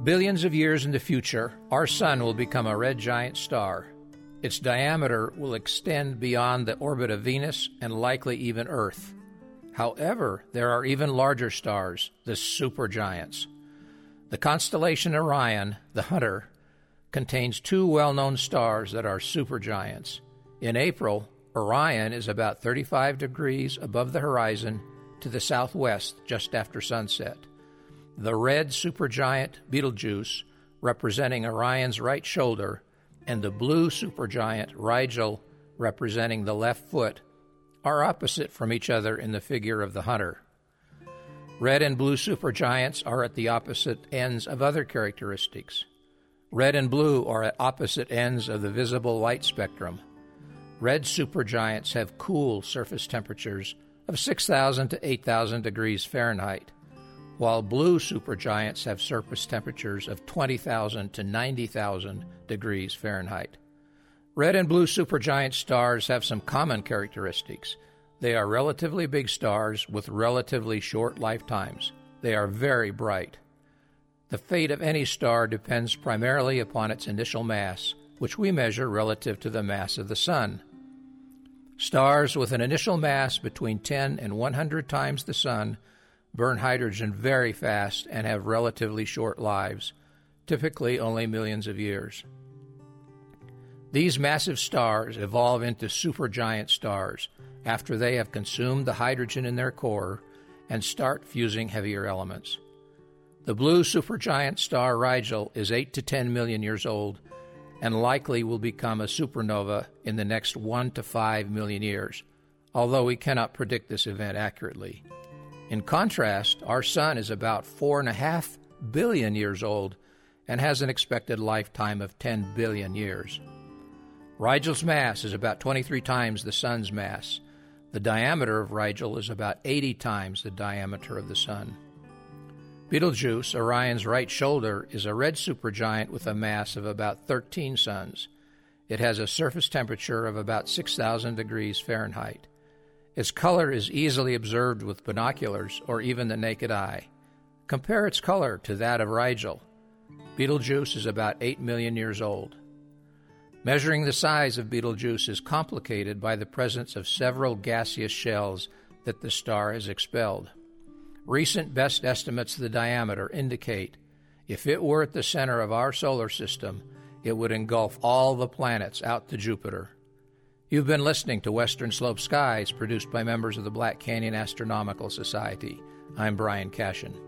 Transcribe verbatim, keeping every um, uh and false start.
Billions of years in the future, our sun will become a red giant star. Its diameter will extend beyond the orbit of Venus and likely even Earth. However, there are even larger stars, the supergiants. The constellation Orion, the Hunter, contains two well-known stars that are supergiants. In April, Orion is about thirty-five degrees above the horizon to the southwest just after sunset. The red supergiant Betelgeuse, representing Orion's right shoulder, and the blue supergiant Rigel, representing the left foot, are opposite from each other in the figure of the Hunter. Red and blue supergiants are at the opposite ends of other characteristics. Red and blue are at opposite ends of the visible light spectrum. Red supergiants have cool surface temperatures of six thousand to eight thousand degrees Fahrenheit, while blue supergiants have surface temperatures of twenty thousand to ninety thousand degrees Fahrenheit. Red and blue supergiant stars have some common characteristics. They are relatively big stars with relatively short lifetimes. They are very bright. The fate of any star depends primarily upon its initial mass, which we measure relative to the mass of the Sun. Stars with an initial mass between ten and one hundred times the Sun burn hydrogen very fast and have relatively short lives, typically only millions of years. These massive stars evolve into supergiant stars after they have consumed the hydrogen in their core and start fusing heavier elements. The blue supergiant star Rigel is eight to ten million years old and likely will become a supernova in the next one to five million years, although we cannot predict this event accurately. In contrast, our Sun is about four and a half billion years old and has an expected lifetime of ten billion years. Rigel's mass is about twenty-three times the Sun's mass. The diameter of Rigel is about eighty times the diameter of the Sun. Betelgeuse, Orion's right shoulder, is a red supergiant with a mass of about thirteen suns. It has a surface temperature of about six thousand degrees Fahrenheit. Its color is easily observed with binoculars or even the naked eye. Compare its color to that of Rigel. Betelgeuse is about eight million years old. Measuring the size of Betelgeuse is complicated by the presence of several gaseous shells that the star has expelled. Recent best estimates of the diameter indicate if it were at the center of our solar system, it would engulf all the planets out to Jupiter. You've been listening to Western Slope Skies, produced by members of the Black Canyon Astronomical Society. I'm Brian Cashin.